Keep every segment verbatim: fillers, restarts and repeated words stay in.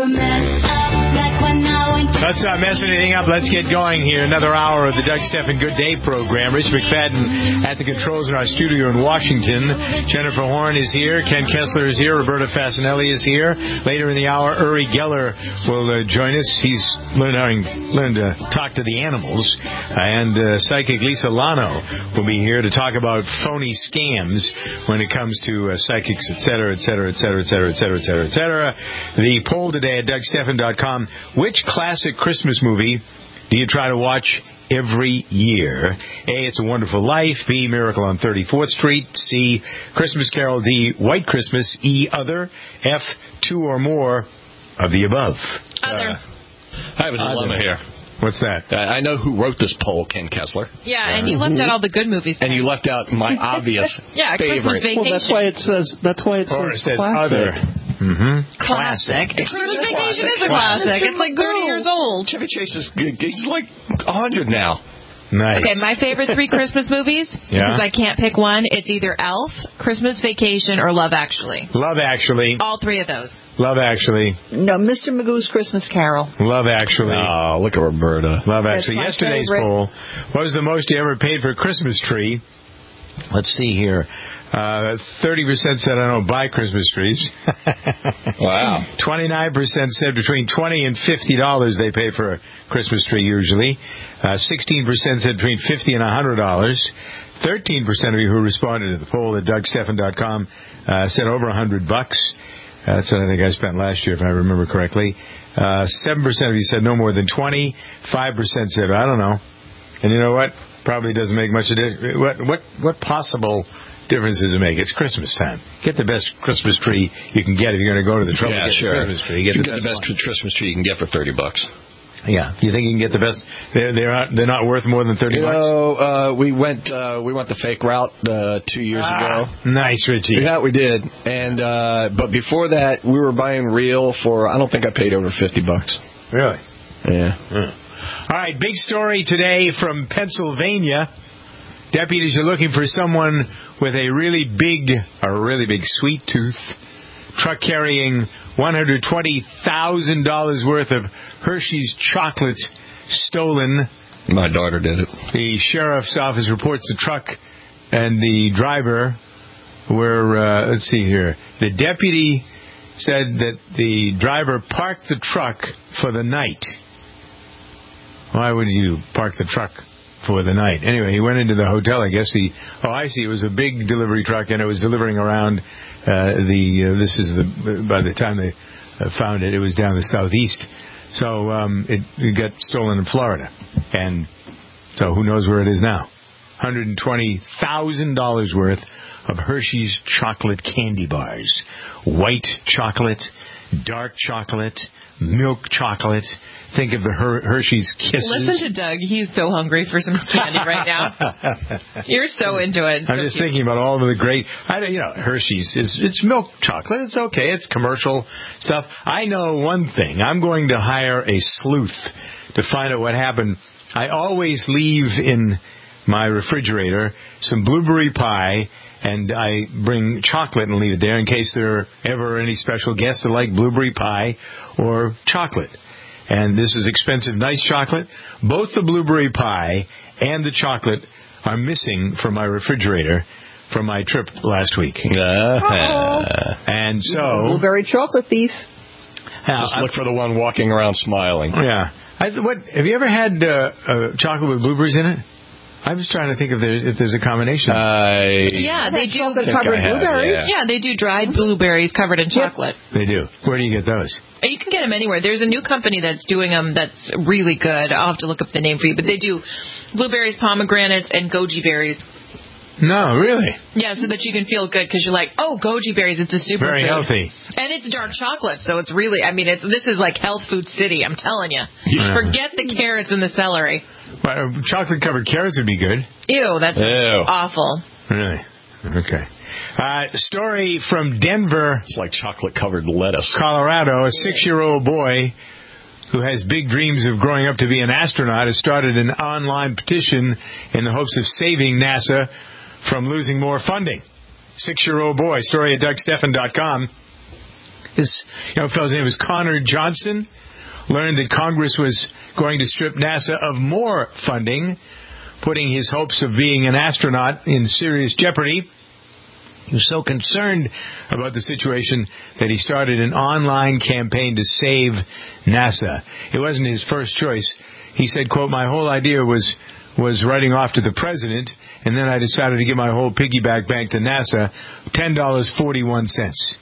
to mess up like when I went to... Let's not mess anything up. Let's get going here. Another hour of the Doug Stephan Good Day program. Rich McFadden at the controls in our studio in Washington. Jennifer Horn is here. Ken Kessler is here. Roberta Fasanelli is here. Later in the hour, Uri Geller will uh, join us. He's learning, learned to talk to the animals. And uh, psychic Lisa Lano will be here to talk about phony scams when it comes to uh, psychics, et cetera, et cetera, et cetera, et cetera, et cetera, et cetera, et cetera. The poll today at Doug Stephan dot com. Which classic Christmas movie do you try to watch every year? A, It's a Wonderful Life. B, Miracle on thirty-fourth Street. C, Christmas Carol. D, White Christmas. E, Other. F, two or more of the above. Other. Uh, I have a dilemma here. What's that? Uh, I know who wrote this poll, Ken Kessler. Yeah, and you left out all the good movies. And you left out my obvious yeah, favorite. Christmas Vacation. Well, that's why it says. That's why it Or says, it says classic. Other. Mm-hmm. Classic. Christmas Vacation is a classic. It's like thirty years old. Chevy Chase is he's like one hundred now. Nice. Okay, my favorite three Christmas movies, Yeah. because I can't pick one, it's either Elf, Christmas Vacation, or Love Actually. Love Actually. All three of those. Love Actually. No, Mister Magoo's Christmas Carol. Love Actually. Oh, look at Roberta. Love That's Actually. my Yesterday's favorite. poll. What was the most you ever paid for a Christmas tree? Let's see here. Uh, thirty percent said, I don't buy Christmas trees. Wow. twenty-nine percent said between twenty dollars and fifty dollars they pay for a Christmas tree usually. Uh, sixteen percent said between fifty dollars and one hundred dollars. thirteen percent of you who responded to the poll at Doug Stephan dot com uh, said over one hundred bucks. Uh, that's what I think I spent last year, if I remember correctly. Uh, seven percent of you said no more than twenty. five percent said, I don't know. And you know what? Probably doesn't make much of a difference. What, what, what possible difference does it make? It's Christmas time. Get the best Christmas tree you can get if you're going to go to the trouble Yeah, to get sure. the Christmas tree. Get You the, get the best Christmas tree you can get for thirty bucks. Yeah. You think you can get the best? They're, they're, not, they're not worth more than thirty You bucks? know, uh, we went uh, we went the fake route uh, two years Ah, ago. nice, Richie. Yeah, we did. And uh, but before that, we were buying real for. I don't think I paid over fifty bucks. Really? Yeah. Yeah. All right, big story today from Pennsylvania. Deputies are looking for someone with a really big, a really big sweet tooth, truck carrying one hundred twenty thousand dollars worth of Hershey's chocolate stolen. My daughter did it. The sheriff's office reports the truck and the driver were, uh, let's see here, the deputy said that the driver parked the truck for the night. Why would you park the truck for the night? Anyway, he went into the hotel. I guess the oh, I see. It was a big delivery truck, and it was delivering around uh, the. Uh, this is the. By the time they uh, found it, it was down the southeast. So um, it, it got stolen in Florida, and so who knows where it is now? one hundred twenty thousand dollars worth of Hershey's chocolate candy bars, white chocolate, dark chocolate, milk chocolate. Think of the Her- Hershey's Kisses. Listen to Doug. He's so hungry for some candy right now. You're so into it. I'm so just cute. thinking about all of the great, I don't, you know, Hershey's is it's milk chocolate. It's okay. It's commercial stuff. I know one thing. I'm going to hire a sleuth to find out what happened. I always leave in my refrigerator some blueberry pie, and I bring chocolate and leave it there in case there are ever any special guests that like blueberry pie or chocolate. And this is expensive, nice chocolate. Both the blueberry pie and the chocolate are missing from my refrigerator from my trip last week. Uh-huh. And so... Blueberry chocolate thief. Just look for the one walking around smiling. Yeah. I, what, have you ever had uh, uh, chocolate with blueberries in it? I was trying to think if, there, if there's a combination. I Yeah, they do. Chocolate think covered I have, blueberries. yeah. Yeah, they do dried blueberries covered in chocolate. They do. Where do you get those? You can get them anywhere. There's a new company that's doing them that's really good. I'll have to look up the name for you. But they do blueberries, pomegranates, and goji berries. No, really? Yeah, so that you can feel good because you're like, oh, goji berries, it's a superfood. Very healthy. And it's dark chocolate, so it's really, I mean, it's this is like health food city, I'm telling you. Yeah. Forget the carrots and the celery. Well, chocolate-covered carrots would be good. Ew, that's Ew. awful. Really? Okay. Uh, story from Denver, It's like chocolate-covered lettuce. Colorado. A six-year-old boy who has big dreams of growing up to be an astronaut has started an online petition in the hopes of saving NASA from losing more funding. Six-year-old boy. Story at Doug Stephan dot com. This young fellow's name was Connor Johnson. Learned that Congress was going to strip NASA of more funding, putting his hopes of being an astronaut in serious jeopardy. He was so concerned about the situation that he started an online campaign to save NASA. It wasn't his first choice. He said, quote, my whole idea was was writing off to the president, and then I decided to give my whole piggyback bank to NASA, ten dollars and forty-one cents.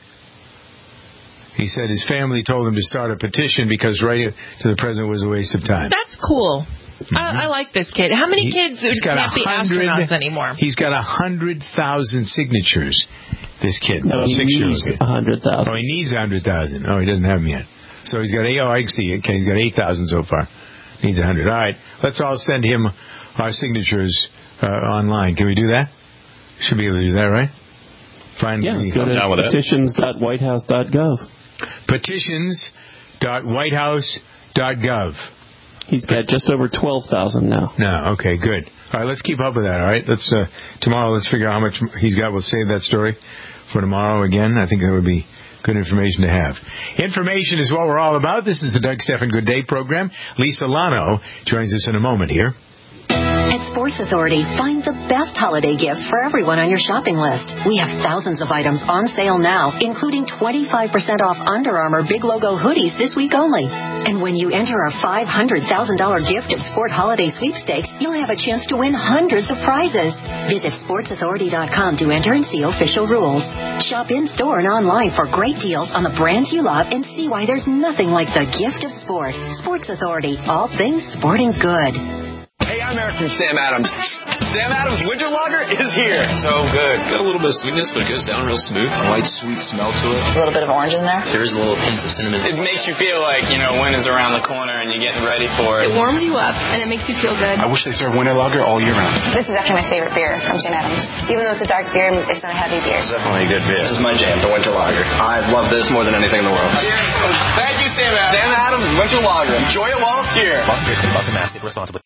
He said his family told him to start a petition because writing to the president was a waste of time. That's cool. Mm-hmm. I, I like this kid. How many he, kids can't be astronauts anymore? He's got one hundred thousand signatures, this kid. No, he Six-year-old needs kid. one hundred thousand. Oh, he needs one hundred thousand. Oh, he doesn't have them yet. So he's got eight. Oh, I see. Okay, he's got eight thousand so far. Needs one hundred. All right, let's all send him our signatures uh, online. Can we do that? Should be able to do that, right? Find Yeah, me. go to petitions dot white house dot gov. petitions dot white house dot gov. He's got just over twelve thousand now. No, okay, good. All right, let's keep up with that, all right? Let's uh, tomorrow, let's figure out how much he's got. We'll save that story for tomorrow again. I think that would be good information to have. Information is what we're all about. This is the Doug Stephan Good Day program. Lisa Lano joins us in a moment here. At Sports Authority, find the best holiday gifts for everyone on your shopping list. We have thousands of items on sale now, including twenty-five percent off Under Armour Big Logo hoodies this week only. And when you enter our five hundred thousand dollars gift of Sport Holiday Sweepstakes, you'll have a chance to win hundreds of prizes. Visit sports authority dot com to enter and see official rules. Shop in-store and online for great deals on the brands you love and see why there's nothing like the gift of sport. Sports Authority, all things sporting good. Hey, I'm Eric from Sam Adams. Sam Adams Winter Lager is here. So good. Got a little bit of sweetness, but it goes down real smooth. A light, sweet smell to it. A little bit of orange in there. There is a little hint of cinnamon. It makes you feel like, you know, winter's around the corner and you're getting ready for it. It warms you up, and it makes you feel good. I wish they served Winter Lager all year round. This is actually my favorite beer from Sam Adams. Even though it's a dark beer, it's not a heavy beer. It's definitely a good beer. This is my jam, the Winter Lager. I love this more than anything in the world. Thank you, Sam Adams. Sam Adams Winter Lager. Enjoy it while it's here. Boston Beer, Boston Mass, responsibly.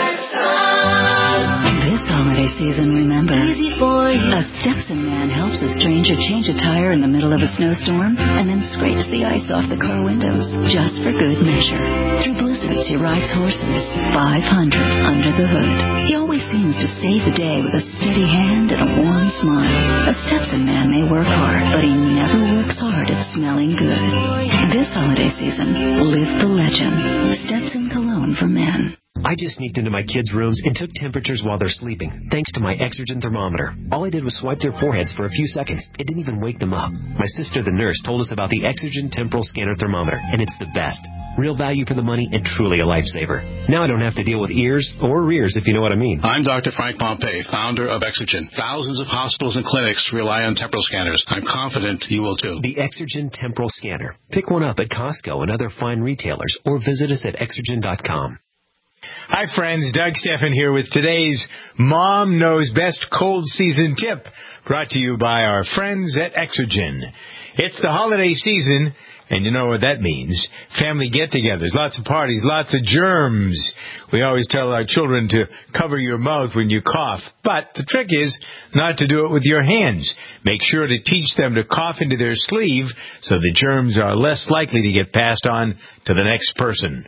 This holiday season, remember, Easy for you. A Stetson man helps a stranger change a tire in the middle of a snowstorm and then scrapes the ice off the car windows just for good measure. Through blizzards, he rides horses, five hundred under the hood. He always seems to save the day with a steady hand and a warm smile. A Stetson man may work hard, but he never works hard at smelling good. This holiday season, live the legend. Stetson Cologne for men. I just sneaked into my kids' rooms and took temperatures while they're sleeping, thanks to my Exergen thermometer. All I did was swipe their foreheads for a few seconds. It didn't even wake them up. My sister, the nurse, told us about the Exergen Temporal Scanner Thermometer, and it's the best. Real value for the money and truly a lifesaver. Now I don't have to deal with ears or rears, if you know what I mean. I'm Doctor Frank Pompey, founder of Exergen. Thousands of hospitals and clinics rely on temporal scanners. I'm confident you will too. The Exergen Temporal Scanner. Pick one up at Costco and other fine retailers, or visit us at exergen dot com. Hi, friends. Doug Stephan here with today's Mom Knows Best Cold Season Tip, brought to you by our friends at Exergen. It's the holiday season, and you know what that means. Family get-togethers, lots of parties, lots of germs. We always tell our children to cover your mouth when you cough, but the trick is not to do it with your hands. Make sure to teach them to cough into their sleeve so the germs are less likely to get passed on to the next person.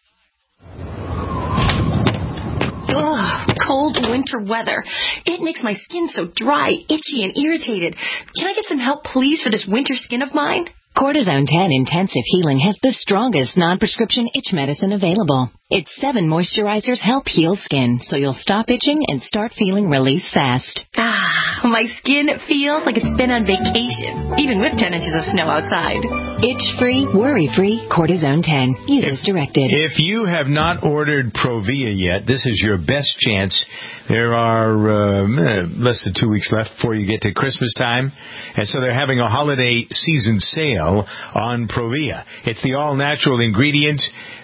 Ugh, cold winter weather. It makes my skin so dry, itchy, and irritated. Can I get some help, please, for this winter skin of mine? Cortisone ten Intensive Healing has the strongest non-prescription itch medicine available. Its seven moisturizers help heal skin, so you'll stop itching and start feeling relief fast. Ah, my skin feels like it's been on vacation, even with ten inches of snow outside. Itch-free, worry-free Cortisone ten. Use as directed. If you have not ordered Provia yet, this is your best chance. There are uh, less than two weeks left before you get to Christmas time, and so they're having a holiday season sale on Provia. It's the all-natural ingredient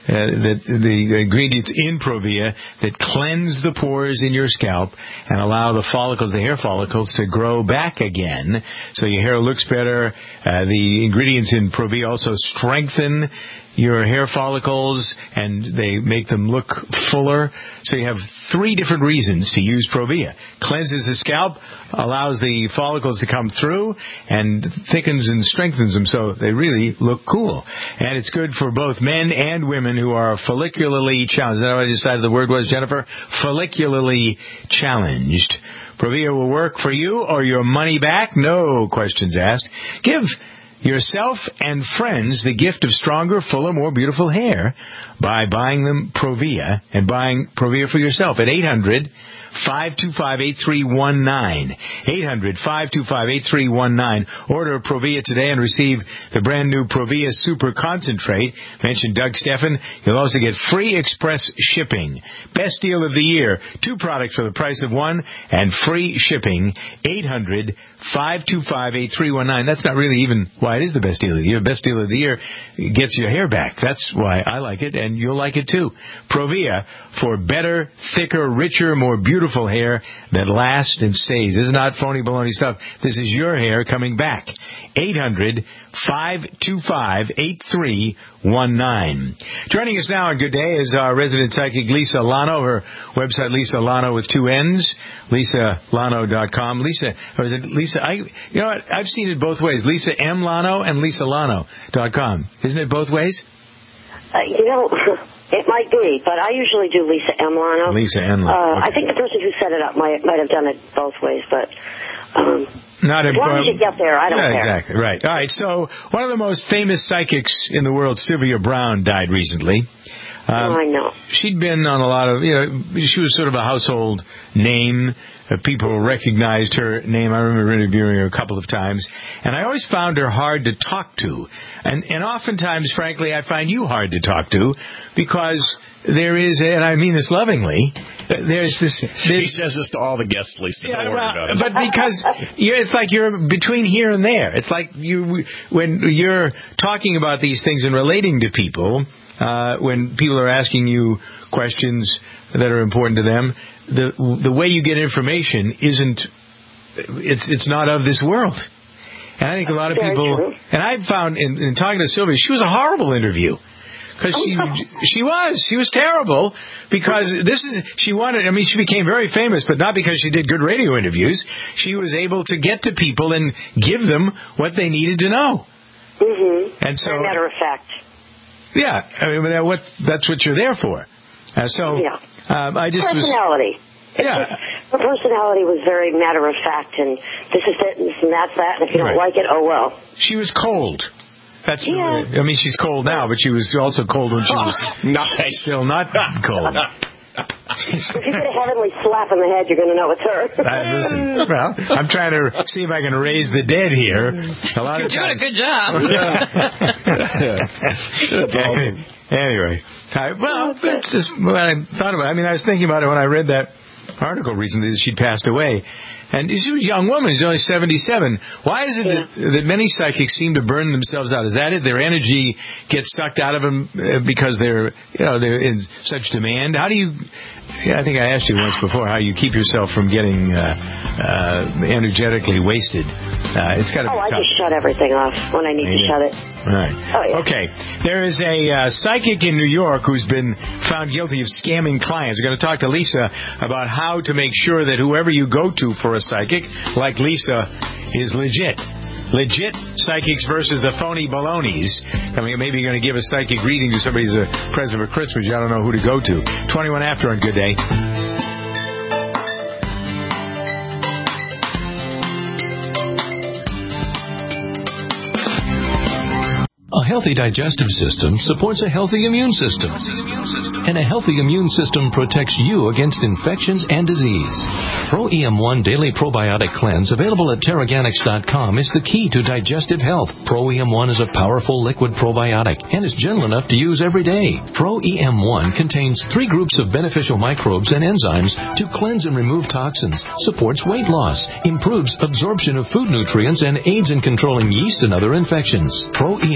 uh, that the ingredients in Provia that cleanse the pores in your scalp and allow the follicles, the hair follicles, to grow back again, so your hair looks better. Uh, the ingredients in Provia also strengthen your hair follicles, and they make them look fuller. So you have three different reasons to use Provia. Cleanses the scalp, allows the follicles to come through, and thickens and strengthens them so they really look cool. And it's good for both men and women who are follicularly challenged. Is that what I decided the word was, Jennifer? Follicularly challenged. Provia will work for you or your money back. No questions asked. Give yourself and friends the gift of stronger, fuller, more beautiful hair by buying them Provia and buying Provia for yourself at eight hundred, five two five, eight three one nine. eight hundred, five two five, eight three one nine. Order Provia today and receive the brand new Provia Super Concentrate. Mention Doug Steffen. You'll also get free express shipping. Best deal of the year. Two products for the price of one and free shipping. eight hundred, five two five, eight three one nine. That's not really even why it is the best deal of the year. Best deal of the year gets your hair back. That's why I like it, and you'll like it too. Provia for better, thicker, richer, more beautiful hair that lasts and stays. This is not phony baloney stuff. This is your hair coming back. eight hundred, five two five, eight three one nine. Joining us now on Good Day is our resident psychic Lisa Lano. Her website, Lisa Lano with two N's, lisa lano dot com. Lisa, or is it Lisa? I, you know what? I've seen it both ways. Lisa M. Lano and lisa lano dot com. Isn't it both ways? Uh, you know, it might be, but I usually do Lisa M. Lano. Lisa M. Lano. Uh, okay. I think the person who set it up might might have done it both ways, but um, Not as long as you get there, I don't yeah, care. Exactly, right. All right, so one of the most famous psychics in the world, Sylvia Browne, died recently. Um, oh, I know. She'd been on a lot of, you know, she was sort of a household name. Uh, people recognized her name. I remember interviewing her a couple of times. And I always found her hard to talk to. And, and oftentimes, frankly, I find you hard to talk to because there is, and I mean this lovingly, there's this... He says this to all the guests, Lisa. Yeah, Don't worry well, about it. But because you're, it's like you're between here and there. It's like you when you're talking about these things and relating to people, uh, when people are asking you questions that are important to them, the the way you get information isn't, it's it's not of this world. And I think a lot of Very people, true. and I've found in, in talking to Sylvia, she was a horrible interview. Because she she was she was terrible because this is she wanted I mean she became very famous, but not because she did good radio interviews. She was able to get to people and give them what they needed to know. Mm-hmm. And so, as a matter of fact. Yeah, I mean that what that's what you're there for. Uh, so yeah. um, I just personality. Was, yeah, her personality was very matter of fact, and this is it, and this and that's that. And if you don't right. like it, oh well. She was cold. That's yeah. I mean, she's cold now, but she was also cold when she was nice. still not cold. If you get a heavenly slap in the head, you're going to know it's her. uh, listen, well, I'm trying to see if I can raise the dead here. A lot You're of doing times. a good job. That's awesome. Anyway, I, well, that's just what I thought about. I mean, I was thinking about it when I read that article recently that she'd passed away. And she was a young woman. She's only seventy-seven. Why is it yeah. that, that many psychics seem to burn themselves out? Is that it? Their energy gets sucked out of them because they're, you know, they're in such demand? How do you... Yeah, I think I asked you once before how you keep yourself from getting uh, uh, energetically wasted. Uh, it's got to oh, be I tough. just shut everything off when I need Maybe. to shut it. Right. Oh, yeah. Okay. There is a uh, psychic in New York who's been found guilty of scamming clients. We're going to talk to Lisa about how to make sure that whoever you go to for a psychic, like Lisa, is legit. Legit psychics versus the phony balonies. I mean, maybe you're going to give a psychic reading to somebody as a present for Christmas. You don't know who to go to. twenty-one after on Good Day. A healthy digestive system supports a healthy immune system. And a healthy immune system protects you against infections and disease. Pro E M one Daily Probiotic Cleanse, available at Terraganics dot com, is the key to digestive health. Pro E M one is a powerful liquid probiotic and is gentle enough to use every day. Pro E M one contains three groups of beneficial microbes and enzymes to cleanse and remove toxins, supports weight loss, improves absorption of food nutrients, and aids in controlling yeast and other infections. Pro E M one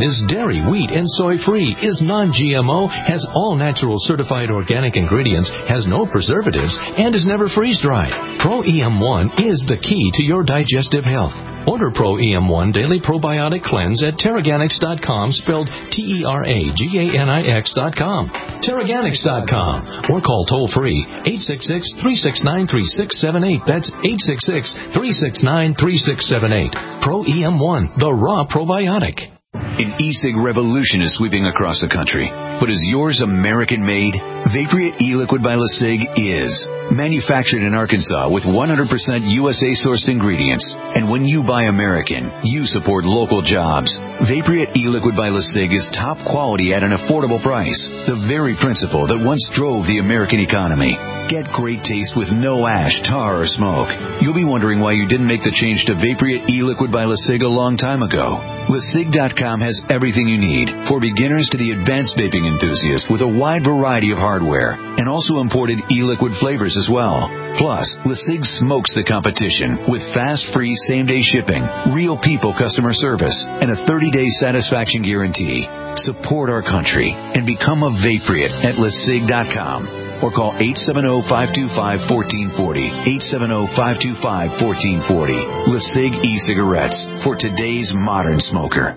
is dairy, wheat, and soy-free, is non-G M O, has all natural certified organic ingredients, has no preservatives, and is never freeze-dried. Pro E M one is the key to your digestive health. Order Pro E M one Daily Probiotic Cleanse at Terraganics dot com, spelled T E R A G A N I X dot com. Terraganics dot com. Or call toll-free eight six six, three six nine, three six seven eight. That's eight six six, three six nine, three six seven eight. Pro E M one, the raw probiotic. An e-cig revolution is sweeping across the country. But is yours American-made? Vaporeat e-liquid by LeSig is. Manufactured in Arkansas with one hundred percent U S A-sourced ingredients. And when you buy American, you support local jobs. Vaporeat e-liquid by LeSig is top quality at an affordable price. The very principle that once drove the American economy. Get great taste with no ash, tar, or smoke. You'll be wondering why you didn't make the change to Vaporeat e-liquid by LeSig a long time ago. LeSig dot com has everything you need, for beginners to the advanced vaping enthusiast, with a wide variety of hardware, and also imported e-liquid flavors as well. Plus, LeSig smokes the competition with fast, free, same-day shipping, real people customer service, and a thirty-day satisfaction guarantee. Support our country and become a Vaporeat at LeSig dot com. Or call eight seven zero, five two five, one four four zero, eight seven zero, five two five, one four four zero. LeSig e-cigarettes for today's modern smoker.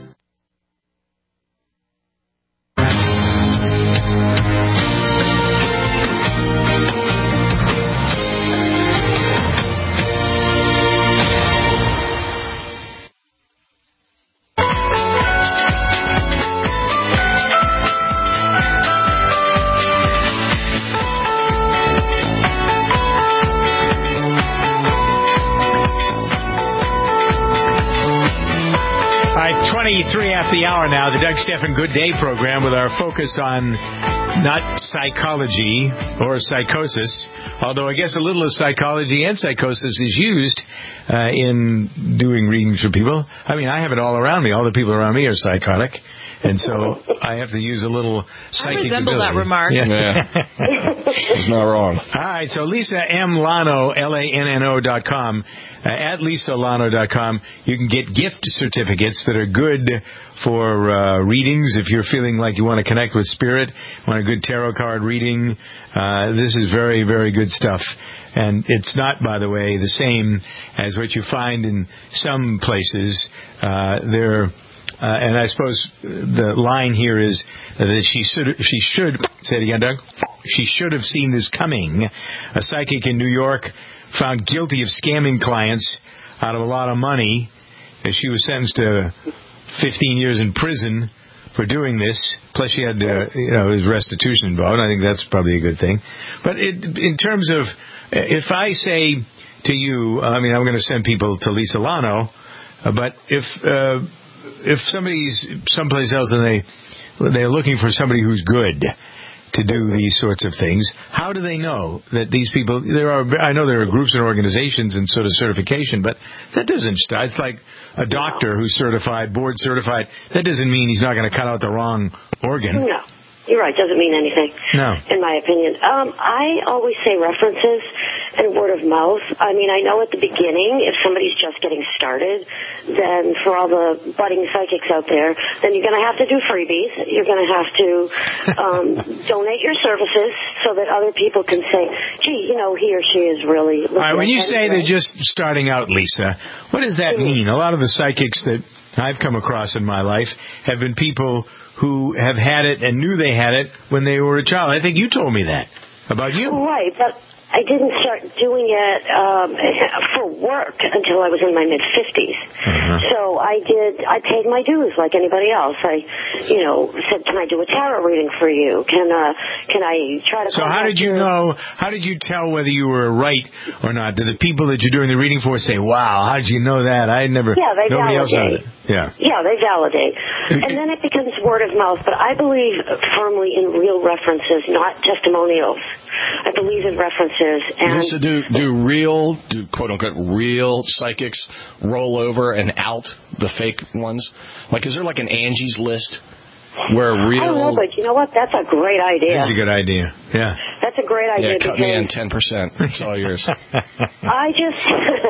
twenty-three after the hour now, the Doug Stephan Good Day program with our focus on not psychology or psychosis, although I guess a little of psychology and psychosis is used uh, in doing readings for people. I mean, I have it all around me. All the people around me are psychotic. And so I have to use a little psychic I resemble ability. that remark. Yes. Yeah. It's not wrong. All right, so Lisa M. Lano, L A N N O dot com. Uh, at Lisa Lano dot com, you can get gift certificates that are good for uh, readings. If you're feeling like you want to connect with spirit, want a good tarot card reading, uh, this is very, very good stuff. And it's not, by the way, the same as what you find in some places. Uh, they're Uh, and I suppose the line here is that she should, she should, say it again, Doug, she should have seen this coming. A psychic in New York found guilty of scamming clients out of a lot of money, and she was sentenced to fifteen years in prison for doing this. Plus she had, uh, you know, his restitution involved. I think that's probably a good thing. But it, in terms of, if I say to you, I mean, I'm going to send people to Lisa Lano, uh, but if... Uh, If somebody's someplace else and they they're looking for somebody who's good to do these sorts of things, how do they know that these people? There are I know there are groups and organizations and sort of certification, but that doesn't start. It's like a doctor who's certified, board certified. That doesn't mean he's not going to cut out the wrong organ. No. You're right. Doesn't mean anything. No. In my opinion. Um, I always say references and word of mouth. I mean, I know at the beginning, if somebody's just getting started, then for all the budding psychics out there, then you're going to have to do freebies. You're going to have to um, donate your services so that other people can say, gee, you know, he or she is really... All right, when you say they're just starting out, Lisa, what does that mean? A lot of the psychics that I've come across in my life have been people who have had it and knew they had it when they were a child. I think you told me that about you. Right, but I didn't start doing it um, for work until I was in my mid-fifties. Uh-huh. So I did, I paid my dues like anybody else. I, you know, said, can I do a tarot reading for you? Can uh, can I try to... So how did you know, how did you tell whether you were right or not? Did the people that you're doing the reading for say, wow, how did you know that? I never, yeah, they nobody validate. else had it. Yeah. Yeah, they validate. And then it becomes word of mouth. But I believe firmly in real references, not testimonials. I believe in references. And Lisa, do, do real, do quote-unquote real psychics roll over and out the fake ones? Like, is there like an Angie's List where real... I don't know, but you know what? That's a great idea. That's a good idea, yeah. That's that's a great idea. Yeah, cut me in ten percent. It's all yours. I just,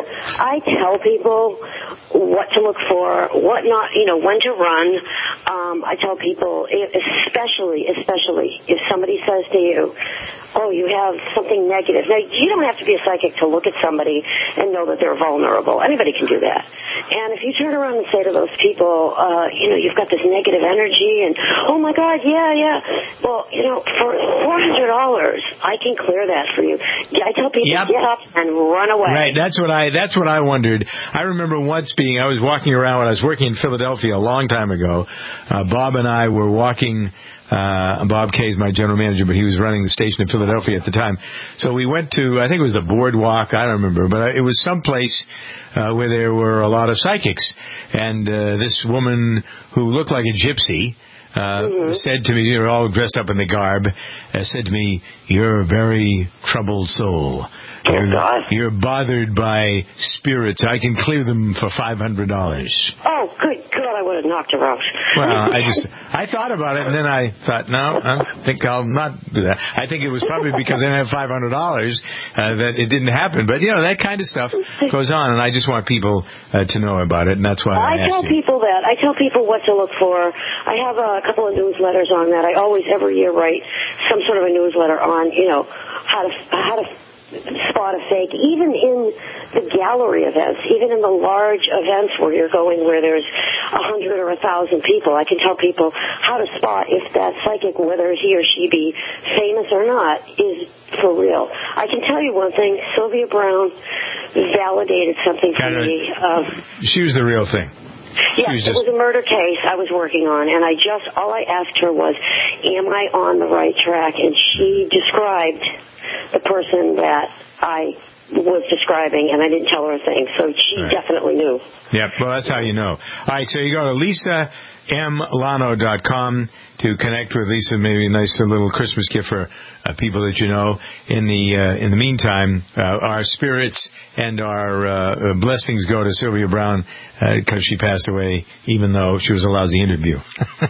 I tell people what to look for, what not, you know, when to run. Um, I tell people, especially, especially if somebody says to you, oh, you have something negative. Now, you don't have to be a psychic to look at somebody and know that they're vulnerable. Anybody can do that. And if you turn around and say to those people, uh, you know, you've got this negative energy and, oh, my God, yeah, yeah. Well, you know, for four hundred dollars, I can clear that for you. I tell people, yep. Get up and run away. Right, that's what I that's what I wondered. I remember once being, I was walking around when I was working in Philadelphia a long time ago. Uh, Bob and I were walking. Uh, Bob Kay is my general manager, but he was running the station in Philadelphia at the time. So we went to, I think it was the Boardwalk, I don't remember, but it was someplace uh, where there were a lot of psychics. And uh, this woman who looked like a gypsy uh, mm-hmm. said to me, you know, all dressed up in the garb, uh, said to me, "You're a very troubled soul. You're, you're bothered by spirits. I can clear them for five hundred dollars. Oh, good God, I would have knocked her out. Well, I just, I thought about it, and then I thought, no, I think I'll not do that. I think it was probably because I didn't have five hundred dollars uh, that it didn't happen. But, you know, that kind of stuff goes on, and I just want people uh, to know about it, and that's why I, I tell you. people that. I tell people what to look for. I have a couple of newsletters on that. I always, every year, write some sort of a newsletter on, you know, how to how to spot a fake, even in the gallery events, even in the large events where you're going where there's a hundred or a thousand people. I can tell people how to spot if that psychic, whether he or she be famous or not, is for real. I can tell you one thing, Sylvia Browne validated something for me. Uh, she was the real thing. Yes, it was a murder case I was working on, and I just, all I asked her was, am I on the right track? And she described the person that I was describing, and I didn't tell her a thing, so she right. definitely knew. Yep, well, that's how you know. All right, so you go to lisa m lano dot com to connect with Lisa, maybe a nice little Christmas gift for uh, people that you know. In the uh, in the meantime, uh, our spirits and our uh, blessings go to Sylvia Browne because uh, she passed away, even though she was a lousy interview.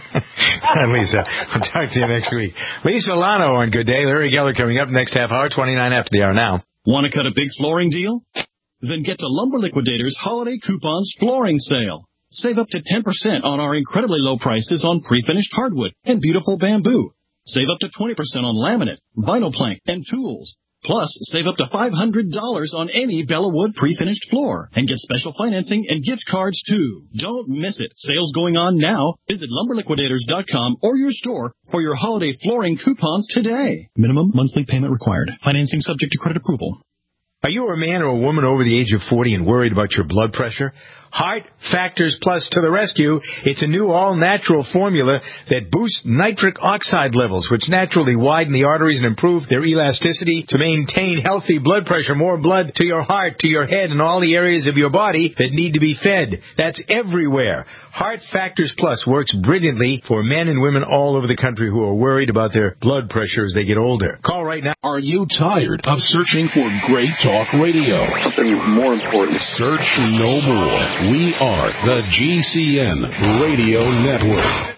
Lisa, I'll talk to you next week. Lisa Lano on Good Day. Larry Geller coming up next half hour, twenty-nine after the hour now. Want to cut a big flooring deal? Then get to Lumber Liquidators Holiday Coupons Flooring Sale. Save up to ten percent on our incredibly low prices on pre-finished hardwood and beautiful bamboo. Save up to twenty percent on laminate, vinyl plank, and tools. Plus, save up to five hundred dollars on any Bella Wood pre-finished floor. And get special financing and gift cards, too. Don't miss it. Sales going on now. Visit lumber liquidators dot com or your store for your holiday flooring coupons today. Minimum monthly payment required. Financing subject to credit approval. Are you a man or a woman over the age of forty and worried about your blood pressure? Heart Factors Plus to the rescue. It's a new all-natural formula that boosts nitric oxide levels, which naturally widen the arteries and improve their elasticity to maintain healthy blood pressure, more blood to your heart, to your head, and all the areas of your body that need to be fed. That's everywhere. Heart Factors Plus works brilliantly for men and women all over the country who are worried about their blood pressure as they get older. Call right now. Are you tired of searching for great talk radio? Something more important. Search no more. We are the G C N Radio Network.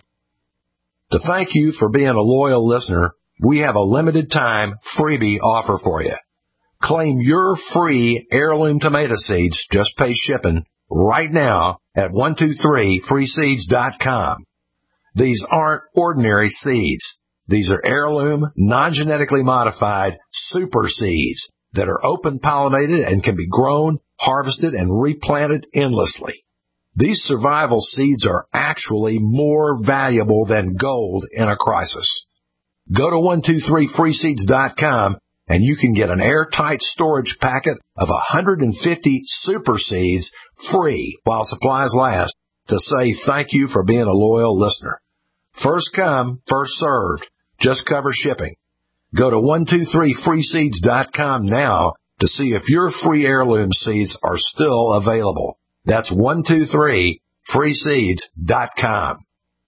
To thank you for being a loyal listener, we have a limited time freebie offer for you. Claim your free heirloom tomato seeds, just pay shipping, right now at one two three free seeds dot com. These aren't ordinary seeds. These are heirloom, non-genetically modified super seeds that are open-pollinated and can be grown, harvested, and replanted endlessly. These survival seeds are actually more valuable than gold in a crisis. Go to one two three free seeds dot com and you can get an airtight storage packet of one hundred fifty super seeds free while supplies last to say thank you for being a loyal listener. First come, first served. Just cover shipping. Go to one two three free seeds dot com now to see if your free heirloom seeds are still available. That's one two three free seeds dot com.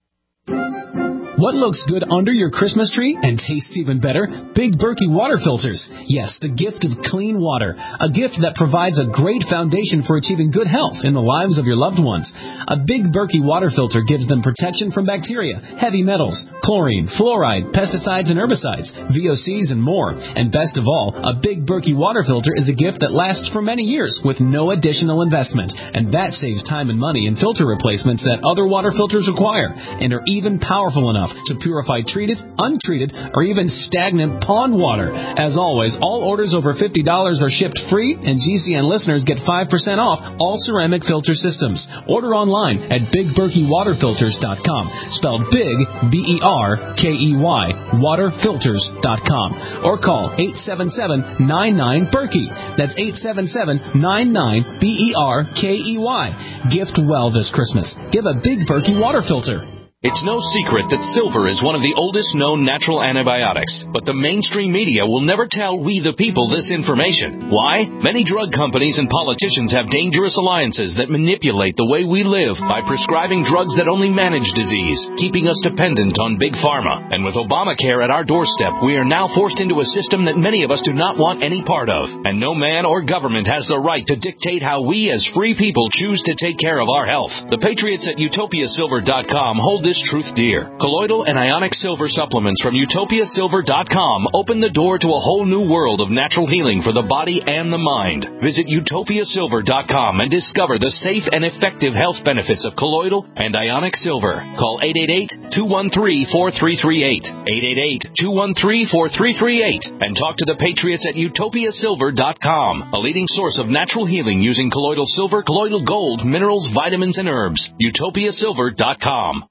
What looks good under your Christmas tree and tastes even better? Big Berkey water filters. Yes, the gift of clean water. A gift that provides a great foundation for achieving good health in the lives of your loved ones. A Big Berkey water filter gives them protection from bacteria, heavy metals, chlorine, fluoride, pesticides and herbicides, V O Cs, and more. And best of all, a Big Berkey water filter is a gift that lasts for many years with no additional investment. And that saves time and money in filter replacements that other water filters require, and are even powerful enough to purify treated, untreated, or even stagnant pond water. As always, all orders over fifty dollars are shipped free, and G C N listeners get five percent off all ceramic filter systems. Order online at big berkey water filters dot com, spelled big, B E R K E Y, water filters dot com, or call eight seven seven, nine nine, Berkey. That's eight seven seven, nine nine, B E R K E Y. Gift well this Christmas. Give a Big Berkey water filter. It's no secret that silver is one of the oldest known natural antibiotics, but the mainstream media will never tell we the people this information. Why? Many drug companies and politicians have dangerous alliances that manipulate the way we live by prescribing drugs that only manage disease, keeping us dependent on big pharma. And with Obamacare at our doorstep, we are now forced into a system that many of us do not want any part of. And no man or government has the right to dictate how we as free people choose to take care of our health. The Patriots at utopia silver dot com hold this truth dear. Colloidal and ionic silver supplements from utopia silver dot com open the door to a whole new world of natural healing for the body and the mind. Visit utopia silver dot com and discover the safe and effective health benefits of colloidal and ionic silver. Call eight eight eight, two one three, four three three eight, eight eight eight, two one three, four three three eight, and talk to the Patriots at utopia silver dot com, a leading source of natural healing using colloidal silver, colloidal gold, minerals, vitamins, and herbs. utopia silver dot com.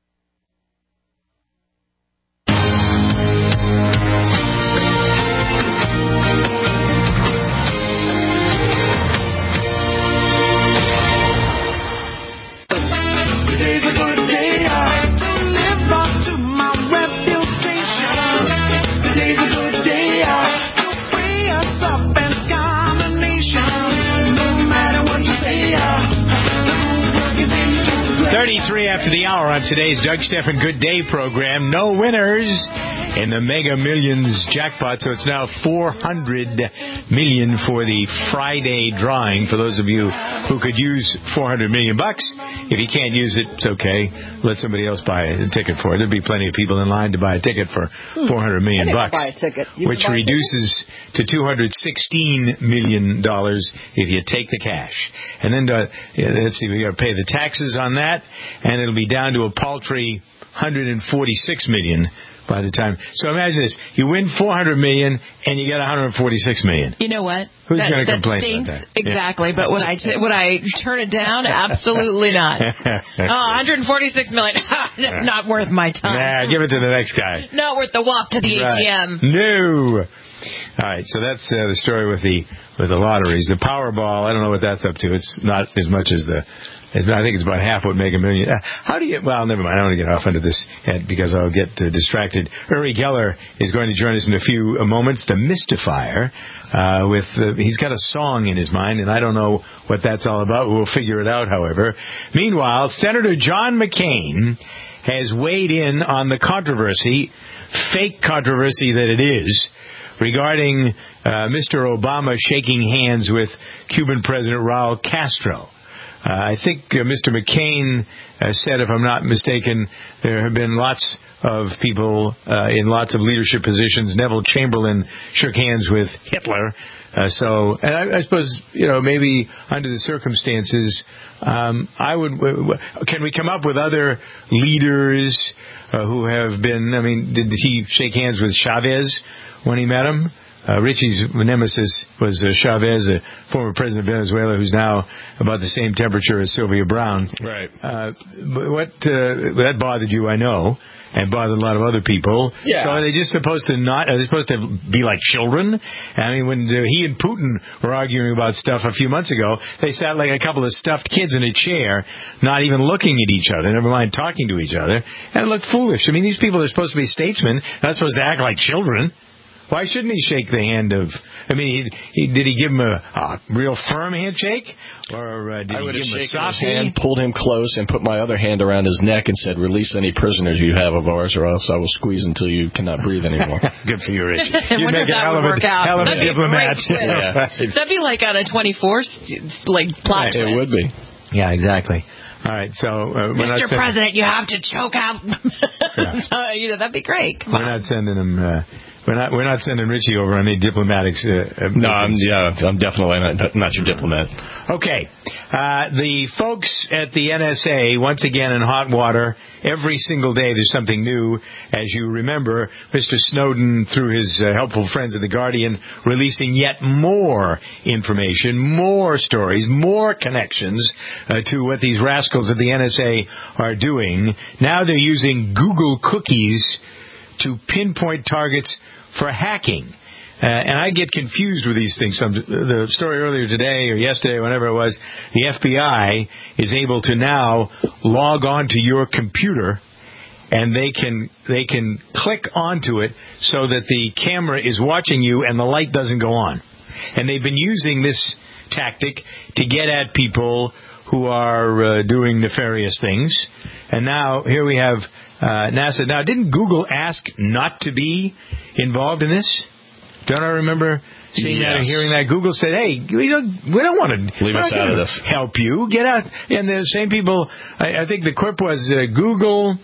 thirty-three after the hour on today's Doug Stephan Good Day program. No winners in the Mega Millions jackpot, so it's now four hundred million for the Friday drawing. For those of you who could use four hundred million bucks, if you can't use it, it's okay. Let somebody else buy a ticket for it. There'll be plenty of people in line to buy a ticket for four hundred million bucks, buy a ticket. which reduces to two hundred sixteen million dollars if you take the cash. And then uh, let's see, we got to pay the taxes on that, and it'll be down to a paltry one hundred forty-six million dollars by the time. So imagine this: you win four hundred million dollars and you get one hundred forty-six million dollars. You know what? Who's that, going to complain stinks. about that? Exactly. Yeah. But would I t- would I turn it down? Absolutely not. Oh, one hundred forty-six million dollars. Not worth my time. Nah, give it to the next guy. Not worth the walk to the right. A T M. No. All right, so that's uh, the story with the with the lotteries. The Powerball, I don't know what that's up to. It's not as much as the. It's, I think it's about half what Mega Million. Uh, how do you? Well, never mind. I don't want to get off into this head because I'll get uh, distracted. Uri Geller is going to join us in a few uh, moments. The Mystifier. Uh, with uh, he's got a song in his mind, and I don't know what that's all about. We'll figure it out, however. Meanwhile, Senator John McCain has weighed in on the controversy, fake controversy that it is, regarding uh, Mister Obama shaking hands with Cuban President Raul Castro. Uh, I think uh, Mister McCain uh, said, if I'm not mistaken, there have been lots of people uh, in lots of leadership positions. Neville Chamberlain shook hands with Hitler. Uh, so, and I, I suppose, you know, maybe under the circumstances, um, I would. W- can we come up with other leaders uh, who have been? I mean, did he shake hands with Chavez when he met him? Uh, Richie's nemesis was uh, Chavez, a former president of Venezuela, who's now about the same temperature as Sylvia Brown. Right. Uh, but what uh, that bothered you, I know, and bothered a lot of other people. Yeah. So are they just supposed to not? Are they supposed to be like children? I mean, when uh, he and Putin were arguing about stuff a few months ago, they sat like a couple of stuffed kids in a chair, not even looking at each other, never mind talking to each other, and it looked foolish. I mean, these people are supposed to be statesmen, not supposed to act like children. Why shouldn't he shake the hand of? I mean, he, he, did he give him a, a real firm handshake, or uh, did I he would give have him a shaken his soft hand, pulled him close, and put my other hand around his neck and said, "Release any prisoners you have of ours, or else I will squeeze until you cannot breathe anymore." Good for you, Richie. I You'd wonder make if a that hell would of a, work out. hell of a That'd be a diplomat. great twist. Yeah. That'd be like on a twenty-four, like plot It twist. would be. Yeah, exactly. All right, so uh, we're Mister not sending, President, you have to choke out. Yeah. So, you know, that'd be great. Come we're on. not sending him. Uh, we're not. We're not sending Richie over on any diplomatic. Uh, no, I'm, yeah, I'm definitely not, not your diplomat. Okay, uh, the folks at the N S A once again in hot water. Every single day there's something new. As you remember, Mister Snowden, through his uh, helpful friends at The Guardian, releasing yet more information, more stories, more connections uh, to what these rascals at the N S A are doing. Now they're using Google cookies to pinpoint targets for hacking. Uh, and I get confused with these things. Some, the story earlier today or yesterday, whenever it was, the F B I is able to now log on to your computer, and they can they can click onto it so that the camera is watching you and the light doesn't go on. And they've been using this tactic to get at people who are uh, doing nefarious things. And now here we have uh, NASA. Now, didn't Google ask not to be involved in this? Don't I remember seeing yes. that and hearing that? Google said, hey, we don't, we don't want to leave us out of this. Help you. Get out. And the same people, I, I think the quip was uh, Google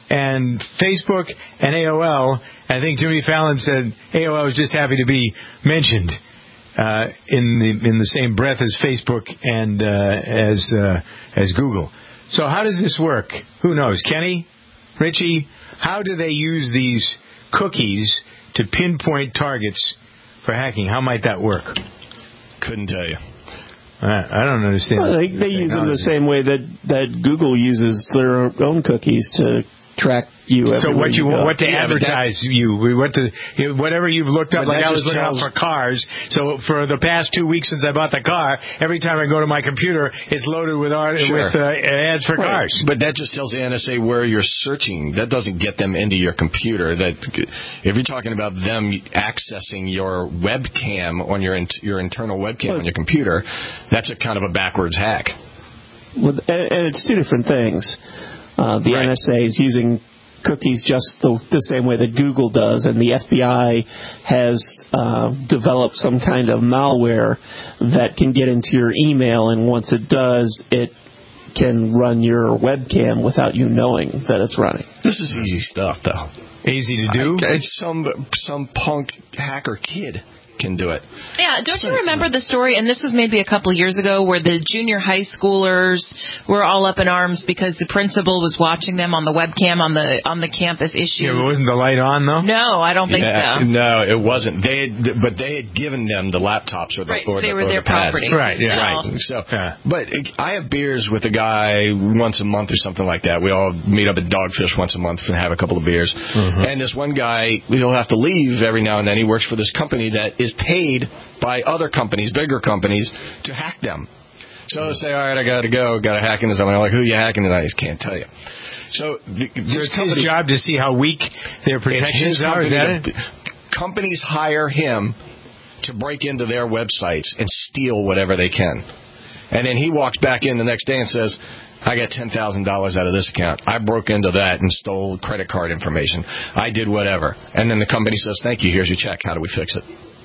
and Facebook and A O L. I think Jimmy Fallon said A O L was just happy to be mentioned uh, in the in the same breath as Facebook and uh, as uh, as Google. So how does this work? Who knows? Kenny? Richie? How do they use these cookies to pinpoint targets for hacking? How might that work? Couldn't tell you. I, I don't understand. Well, they, they use them the same way that, that Google uses their own cookies to track you. So what you, you what to yeah, advertise you, what to you, whatever you've looked up. Like I was looking tells, up for cars. So for the past two weeks since I bought the car, every time I go to my computer, it's loaded with art, sure. with uh, ads for right. cars. But that just tells the N S A where you're searching. That doesn't get them into your computer. That if you're talking about them accessing your webcam on your your internal webcam well, on your computer, that's a kind of a backwards hack. Well, and it's two different things. Uh, the right. N S A is using cookies just the, the same way that Google does, and the F B I has uh, developed some kind of malware that can get into your email, and once it does, it can run your webcam without you knowing that it's running. This is easy stuff, though. Easy to do? I, it's some some punk hacker kid can do it. Yeah, don't you remember the story, and this was maybe a couple of years ago, where the junior high schoolers were all up in arms because the principal was watching them on the webcam on the on the campus issue. Yeah, but wasn't the light on, though? No, I don't think yeah, so. No, it wasn't. They had, but they had given them the laptops or the, right, or so they the, were or their the pads. property. Right, yeah. Right. So, yeah. But I have beers with a guy once a month or something like that. We all meet up at Dogfish once a month and have a couple of beers. Mm-hmm. And this one guy, he'll have to leave every now and then. He works for this company that is paid by other companies, bigger companies, to hack them. So they'll say, all right, I got to go, got to hack into something. I'm like, who are you hacking tonight? I just can't tell you. So, the, so it's his job to see how weak their protections are. Is that it? Companies hire him to break into their websites and steal whatever they can. And then he walks back in the next day and says, I got ten thousand dollars out of this account. I broke into that and stole credit card information. I did whatever. And then the company says, thank you, here's your check. How do we fix it?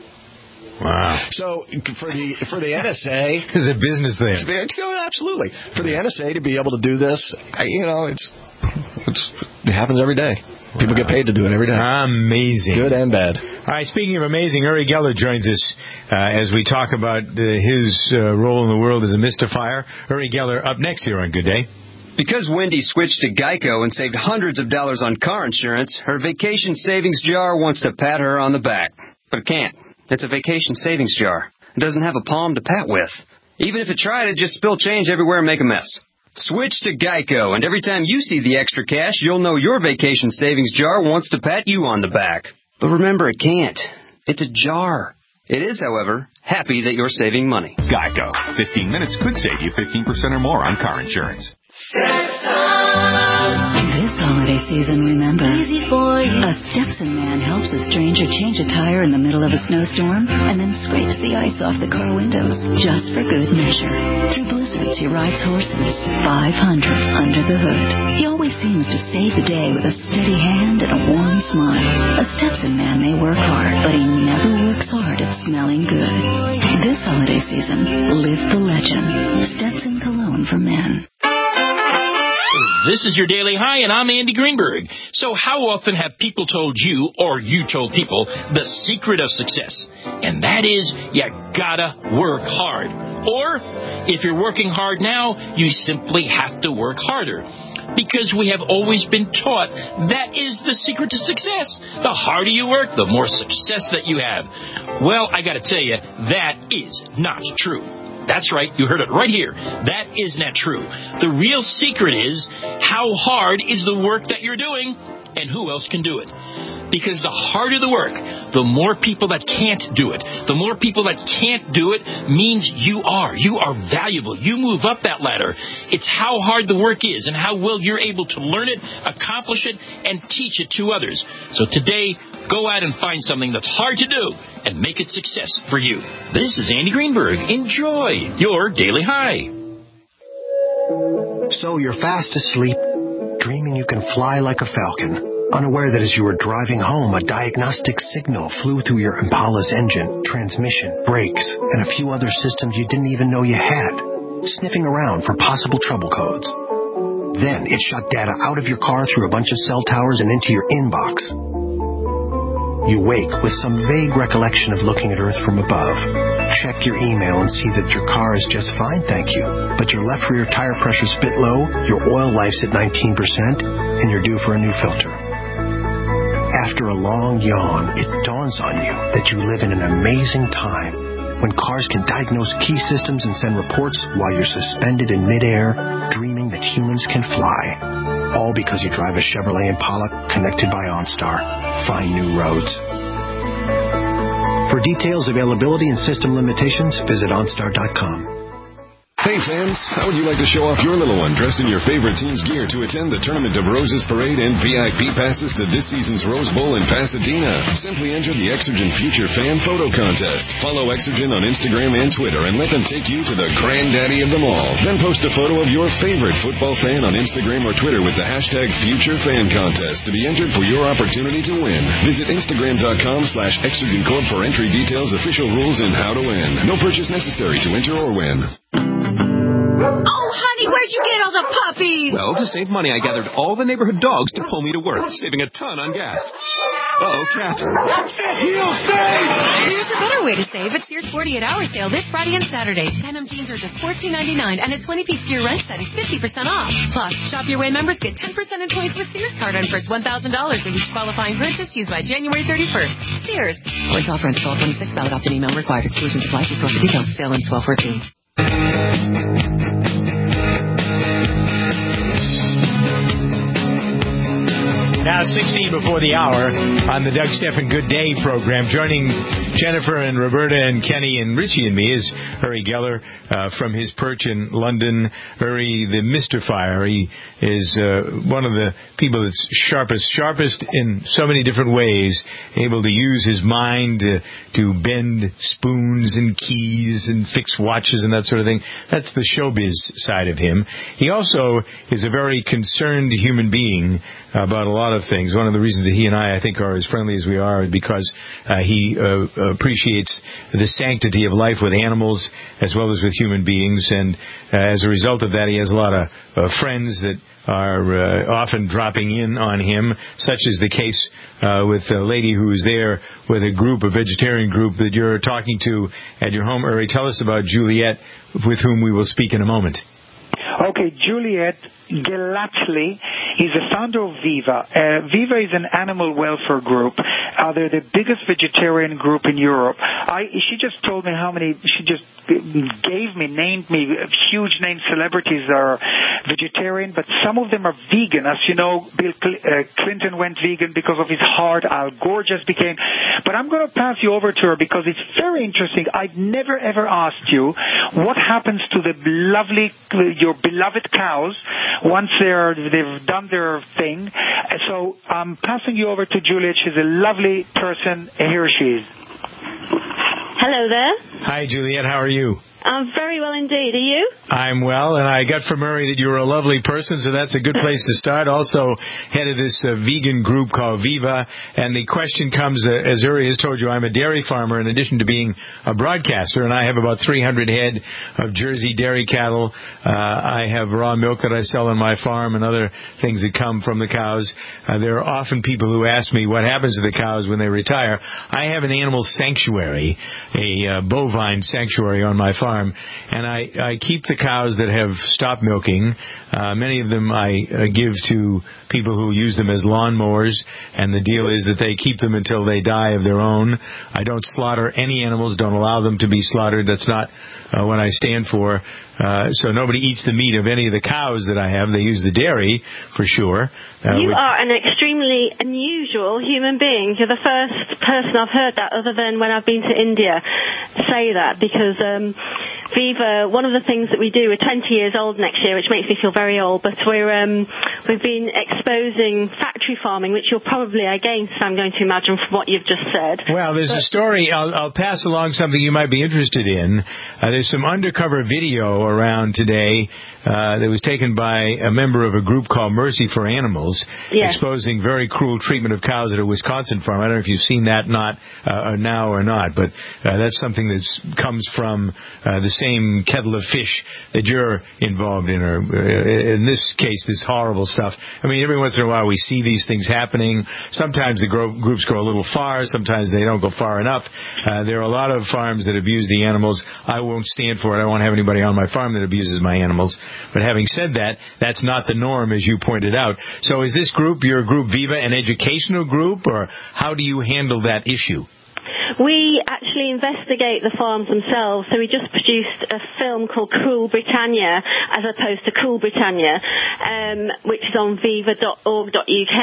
Wow. So for the for the N S A, it's a business thing. Absolutely. For the N S A to be able to do this, I, you know, it's, it's it happens every day. People wow. get paid to do it every day. Amazing. Good and bad. All right, speaking of amazing, Uri Geller joins us uh, as we talk about uh, his uh, role in the world as a mystifier. Uri Geller up next here on Good Day. Because Wendy switched to Geico and saved hundreds of dollars on car insurance, her vacation savings jar wants to pat her on the back. But it can't. It's a vacation savings jar. It doesn't have a palm to pat with. Even if it tried, it'd just spill change everywhere and make a mess. Switch to Geico, and every time you see the extra cash, you'll know your vacation savings jar wants to pat you on the back. But remember, it can't. It's a jar. It is, however, happy that you're saving money. Geico. fifteen minutes could save you fifteen percent or more on car insurance. This holiday season, remember, Easy for you. A Stetson man helps a stranger change a tire in the middle of a snowstorm and then scrapes the ice off the car windows just for good measure. Through blizzards, he rides horses, five hundred under the hood. He always seems to save the day with a steady hand and a warm smile. A Stetson man may work hard, but he never works hard at smelling good. This holiday season, live the legend. Stetson Cologne for men. This is your Daily High, and I'm Andy Greenberg. So how often have people told you, or you told people, the secret of success? And that is, you gotta work hard. Or, if you're working hard now, you simply have to work harder. Because we have always been taught that is the secret to success. The harder you work, the more success that you have. Well, I gotta tell you, that is not true. That's right, you heard it right here. That is not true. The real secret is how hard is the work that you're doing, and who else can do it. Because the harder the work, the more people that can't do it. The more people that can't do it means you are. You are valuable. You move up that ladder. It's how hard the work is and how well you're able to learn it, accomplish it, and teach it to others. So today, go out and find something that's hard to do and make it success for you. This is Andy Greenberg. Enjoy your Daily High. So you're fast asleep, dreaming you can fly like a falcon, unaware that as you were driving home, a diagnostic signal flew through your Impala's engine, transmission, brakes, and a few other systems you didn't even know you had, sniffing around for possible trouble codes. Then it shot data out of your car through a bunch of cell towers and into your inbox. You wake with some vague recollection of looking at Earth from above. Check your email and see that your car is just fine, thank you. But your left rear tire pressure's a bit low, your oil life's at nineteen percent, and you're due for a new filter. After a long yawn, it dawns on you that you live in an amazing time when cars can diagnose key systems and send reports while you're suspended in midair, dreaming that humans can fly. All because you drive a Chevrolet Impala connected by OnStar. Find new roads. For details, availability, and system limitations, visit OnStar dot com. Hey fans, how would you like to show off your little one dressed in your favorite team's gear to attend the Tournament of Roses Parade and V I P passes to this season's Rose Bowl in Pasadena? Simply enter the Exergen Future Fan Photo Contest. Follow Exergen on Instagram and Twitter and let them take you to the granddaddy of them all. Then post a photo of your favorite football fan on Instagram or Twitter with the hashtag Future Fan Contest to be entered for your opportunity to win. Visit Instagram.com slash ExergenCorp for entry details, official rules, and how to win. No purchase necessary to enter or win. Oh, honey, where'd you get all the puppies? Well, to save money, I gathered all the neighborhood dogs to pull me to work, saving a ton on gas. Uh-oh, cat. He'll save! Here's a better way to save. It's Sears forty-eight hour sale this Friday and Saturday. Denim jeans are just fourteen ninety-nine, and a twenty-piece gear rent set is fifty percent off. Plus, Shop Your Way members get ten percent in points with Sears card on first one thousand dollars of each qualifying purchase used by January thirty-first. Sears. Points off rent twelve twenty-six, valid opt-in email required. Exclusions apply. See store for details. Sale ends twelve fourteen. Now sixteen before the hour on the Doug Stephan Good Day program. Joining Jennifer and Roberta and Kenny and Richie and me is Uri Geller uh, from his perch in London. Uri, the mystifier. He is uh, one of the people that's sharpest, sharpest in so many different ways, able to use his mind to, to bend spoons and keys and fix watches and that sort of thing. That's the showbiz side of him. He also is a very concerned human being about a lot of things. One of the reasons that he and I, I think, are as friendly as we are is because uh, he uh, appreciates the sanctity of life with animals as well as with human beings. And uh, as a result of that, he has a lot of uh, friends that are uh, often dropping in on him, such is the case uh, with a lady who is there with a group, a vegetarian group that you're talking to at your home. Uri, tell us about Juliet, with whom we will speak in a moment. Okay, Juliet Gelachli is the founder of Viva. Uh, Viva is an animal welfare group. Uh, they're the biggest vegetarian group in Europe. I, she just told me how many, she just gave me, named me huge name celebrities that are vegetarian, but some of them are vegan. As you know, Bill Cl- uh, Clinton went vegan because of his heart. Al Gore just became. But I'm going to pass you over to her because it's very interesting. I've never ever asked you what happens to the lovely, your beloved cows once they're, they've done their thing. So I'm passing you over to Juliet. She's a lovely person. Here she is. Hello there. Hi, Juliet. How are you? I'm very well indeed. Are you? I'm well, and I got from Murray that you're a lovely person, so that's a good place to start. Also, head of this uh, vegan group called Viva, and the question comes, uh, as Uri has told you, I'm a dairy farmer in addition to being a broadcaster, and I have about three hundred head of Jersey dairy cattle. Uh, I have raw milk that I sell on my farm and other things that come from the cows. Uh, there are often people who ask me what happens to the cows when they retire. I have an animal sanctuary, a uh, bovine sanctuary on my farm. And I, I keep the cows that have stopped milking. Uh, many of them I uh, give to people who use them as lawnmowers, and the deal is that they keep them until they die of their own. I don't slaughter any animals, don't allow them to be slaughtered. That's not uh, what I stand for. Uh, so nobody eats the meat of any of the cows that I have. They use the dairy, for sure. Uh, you which, are an extremely unusual human being. You're the first person I've heard that, other than when I've been to India, say that, because um, Viva, one of the things that we do, we're twenty years old next year, which makes me feel very old, but we're, um, we've been exposing factory farming, which you're probably against, I'm going to imagine, from what you've just said. Well, there's but, a story. I'll, I'll pass along something you might be interested in. Uh, there's some undercover video around today uh, that was taken by a member of a group called Mercy for Animals, yes. exposing very cruel treatment of cows at a Wisconsin farm. I don't know if you've seen that not uh, now or not, but uh, that's something that comes from uh, the same kettle of fish that you're involved in, or uh, in this case, this horrible stuff. I mean, every once in a while we see these things happening. Sometimes the gro- groups go a little far. Sometimes they don't go far enough. Uh, there are a lot of farms that abuse the animals. I won't stand for it. I won't have anybody on my farm that abuses my animals. But having said that, that's not the norm, as you pointed out. So is this group, your group Viva, an educational group, or how do you handle that issue? We actually investigate the farms themselves, so we just produced a film called Cruel Britannia, as opposed to Cool Britannia, um, which is on viva dot org dot U K,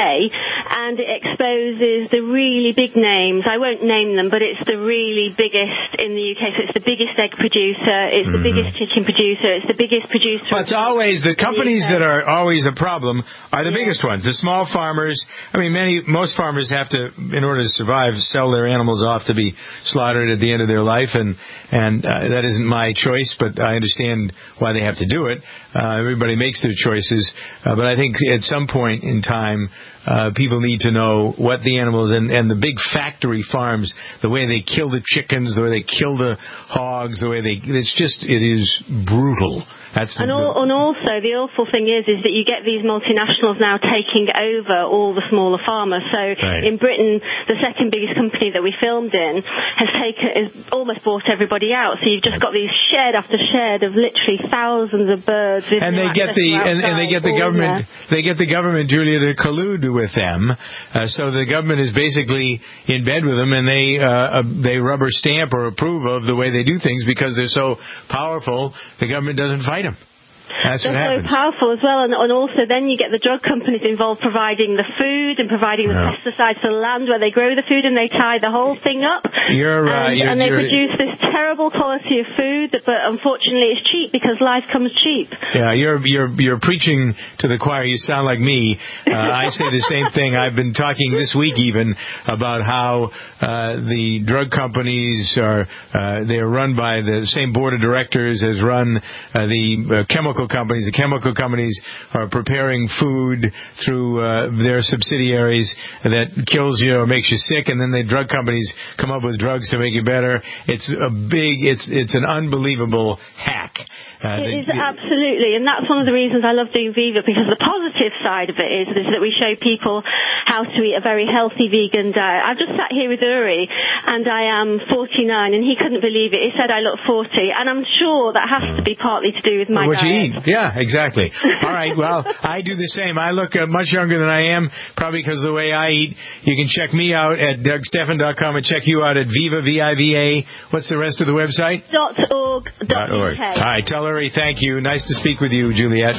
and it exposes the really big names. I won't name them, but it's the really biggest in the U K. So it's the biggest egg producer, it's the mm-hmm. biggest chicken producer, it's the biggest producer. But it's always the companies that are always a problem are the yeah. biggest ones. The small farmers, I mean, many most farmers have to, in order to survive, sell their animals off to be slaughtered at the end of their life, and and uh, that isn't my choice, but I understand why they have to do it. Uh, everybody makes their choices, uh, but I think at some point in time, uh, people need to know what the animals and, and the big factory farms, the way they kill the chickens, the way they kill the hogs, the way they, it's just, it is brutal. That's the, and, all, and also, the awful thing is, is that you get these multinationals now taking over all the smaller farmers. So right. in Britain, the second biggest company that we filmed in has taken, has almost bought everybody out. So you've just got these shed after shed of literally thousands of birds. And they get the and, and they get the government there. they get the government, Julia, to collude with them. Uh, so the government is basically in bed with them, and they uh, uh, they rubber stamp or approve of the way they do things because they're so powerful. The government doesn't fight them. That's They're what happens. so powerful as well, and, and also then you get the drug companies involved providing the food and providing the yeah. pesticides to the land where they grow the food, and they tie the whole thing up. You're right. And, you're, and they you're, produce this terrible quality of food, that, but unfortunately it's cheap because life comes cheap. Yeah, you're you're you're preaching to the choir. You sound like me. Uh, I say the same thing. I've been talking this week even about how uh, the drug companies are uh, they are run by the same board of directors as run uh, the uh, chemical companies. The chemical companies are preparing food through uh, their subsidiaries that kills you or makes you sick, and then the drug companies come up with drugs to make you better. It's a big, it's it's an unbelievable hack. Uh, it the, is absolutely, and that's one of the reasons I love doing Viva, because the positive side of it is, is that we show people how to eat a very healthy vegan diet. I've just sat here with Uri, and I am forty-nine, and he couldn't believe it. He said I look forty, and I'm sure that has to be partly to do with my what diet. you eat. Yeah, exactly. All right, well, I do the same. I look uh, much younger than I am, probably because of the way I eat. You can check me out at Doug Stephan dot com and check you out at Viva, V I V A. What's the rest of the website? Dot org. Dot org. U K. All right, tell Uri thank you. Nice to speak with you, Juliet.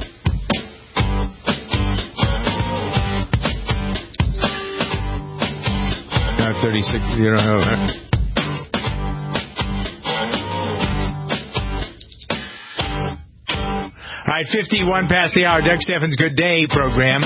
Now thirty-six, you don't know, huh? All right, fifty-one past the hour. Doug Stephan's Good Day program.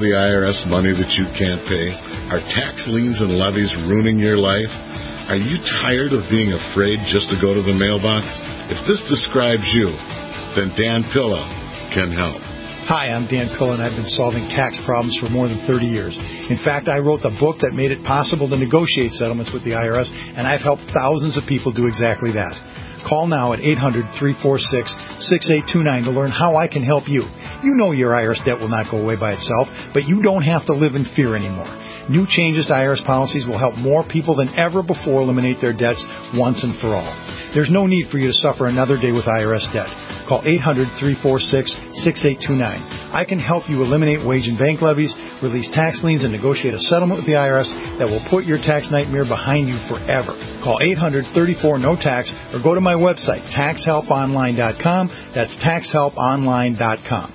the I R S money that you can't pay? Are tax liens and levies ruining your life? Are you tired of being afraid just to go to the mailbox? If this describes you, then Dan Pilla can help. Hi, I'm Dan Pilla, and I've been solving tax problems for more than thirty years. In fact, I wrote the book that made it possible to negotiate settlements with the I R S, and I've helped thousands of people do exactly that. Call now at eight hundred, three four six, six eight two nine to learn how I can help you. You know your I R S debt will not go away by itself, but you don't have to live in fear anymore. New changes to I R S policies will help more people than ever before eliminate their debts once and for all. There's no need for you to suffer another day with I R S debt. Call eight hundred, three four six, six eight two nine. I can help you eliminate wage and bank levies, release tax liens, and negotiate a settlement with the I R S that will put your tax nightmare behind you forever. Call eight hundred, thirty-four, no tax or go to my website, tax help online dot com. That's tax help online dot com.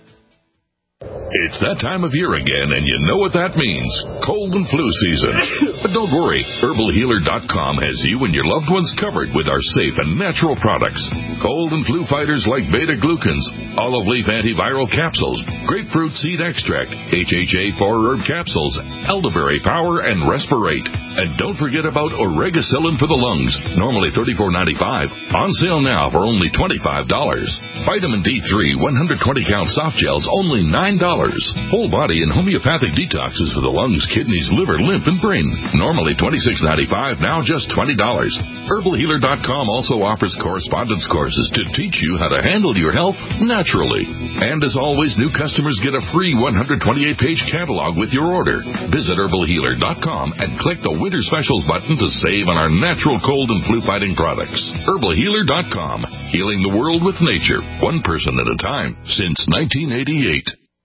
It's that time of year again, and you know what that means. Cold and flu season. But don't worry. Herbal Healer dot com has you and your loved ones covered with our safe and natural products. Cold and flu fighters like beta-glucans, olive leaf antiviral capsules, grapefruit seed extract, H H A four herb capsules, elderberry power, and Respirate. And don't forget about Oregacillin for the lungs, normally thirty-four ninety-five, on sale now for only twenty-five dollars. Vitamin D three one hundred twenty count soft gels, only nine dollars. Whole body and homeopathic detoxes for the lungs, kidneys, liver, lymph, and brain. Normally twenty-six ninety-five, now just twenty dollars. Herbal Healer dot com also offers correspondence courses to teach you how to handle your health naturally. And as always, new customers get a free one hundred twenty-eight page catalog with your order. Visit Herbal Healer dot com and click the Winter Specials button to save on our natural cold and flu fighting products. Herbal Healer dot com. Healing the world with nature, one person at a time, since nineteen eighty-eight.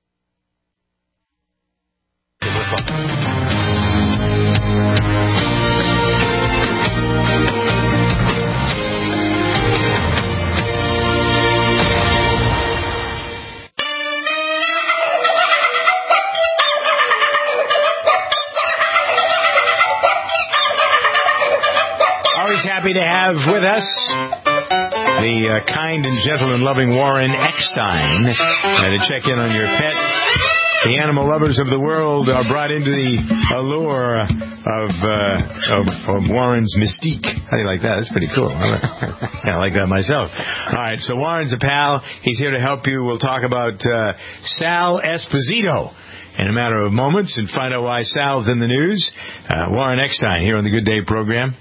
Always happy to have with us the uh, kind and gentle and loving Warren Eckstein uh, to check in on your pet. The animal lovers of the world are brought into the allure of, uh, of, of Warren's mystique. How do you like that? That's pretty cool. I like that myself. All right, so Warren's a pal. He's here to help you. We'll talk about uh, Sal Esposito in a matter of moments and find out why Sal's in the news. Uh, Warren Eckstein here on the Good Day program.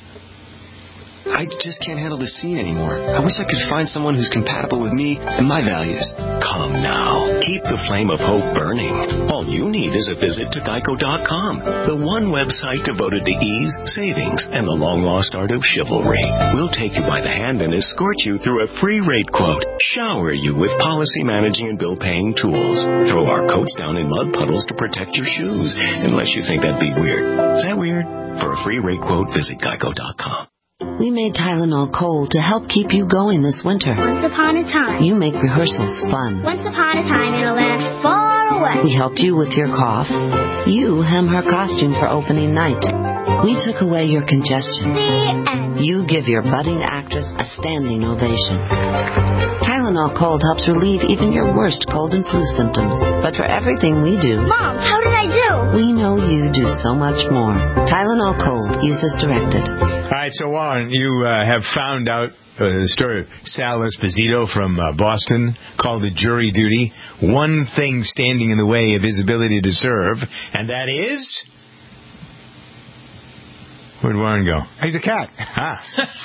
I just can't handle the scene anymore. I wish I could find someone who's compatible with me and my values. Come now. Keep the flame of hope burning. All you need is a visit to Geico dot com, the one website devoted to ease, savings, and the long-lost art of chivalry. We'll take you by the hand and escort you through a free rate quote, shower you with policy managing and bill-paying tools, throw our coats down in mud puddles to protect your shoes, unless you think that'd be weird. Is that weird? For a free rate quote, visit Geico dot com. We made Tylenol Cold to help keep you going this winter. Once upon a time. You make rehearsals fun. Once upon a time in a land far away. We helped you with your cough. You hem her costume for opening night. We took away your congestion. The end. You give your budding actress a standing ovation. Tylenol Cold helps relieve even your worst cold and flu symptoms. But for everything we do... Mom, how did I do? We know you do so much more. Tylenol Cold. Use as directed. All right, so Warren, you uh, have found out uh, the story of Sal Esposito from uh, Boston called The Jury Duty. One thing standing in the way of his ability to serve, and that is... Where'd Warren go? He's a cat. Ah.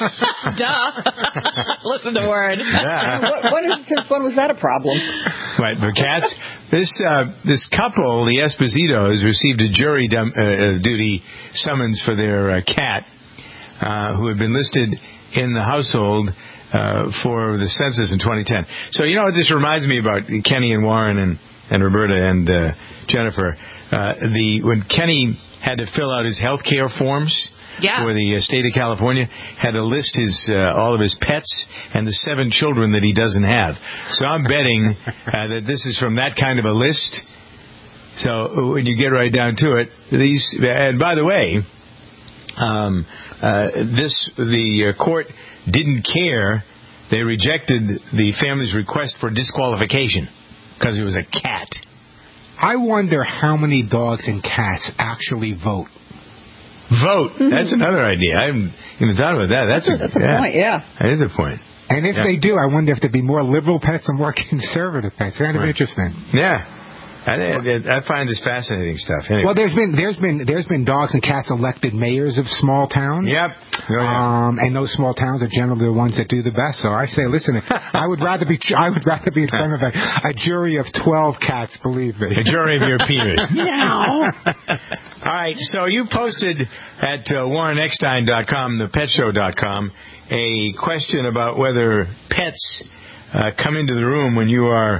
Duh. Listen to Warren. Yeah. what, what is, since when was that a problem? Right, for cats. This uh, this couple, the Espositos, received a jury dum- uh, duty summons for their uh, cat, uh, who had been listed in the household uh, for the census in twenty ten. So, you know what this reminds me about? Kenny and Warren and, and Roberta and uh, Jennifer. Uh, the when Kenny had to fill out his health care forms yeah. for the uh, state of California, had to list his uh, all of his pets and the seven children that he doesn't have. So I'm betting uh, that this is from that kind of a list. So when you get right down to it, these and by the way, um, uh, this the uh, court didn't care. They rejected the family's request for disqualification because it was a cat. I wonder how many dogs and cats actually vote. Vote. Mm-hmm. That's another idea. I haven't even thought about that. That's, that's a, that's a yeah. point, yeah. That is a point. And if yeah. they do, I wonder if there'd be more liberal pets or more conservative pets. Kind of right. interesting. Yeah. I, I find this fascinating stuff. Anyway. Well, there's been there's been there's been dogs and cats elected mayors of small towns. Yep. Oh, yeah. Um, and those small towns are generally the ones that do the best. So I say, listen, if, I would rather be I would rather be in front of a, a jury of twelve cats. Believe me, a jury of your peers. No. All right. So you posted at uh, Warren Eckstein dot com, the pet show dot com, a question about whether pets uh, come into the room when you are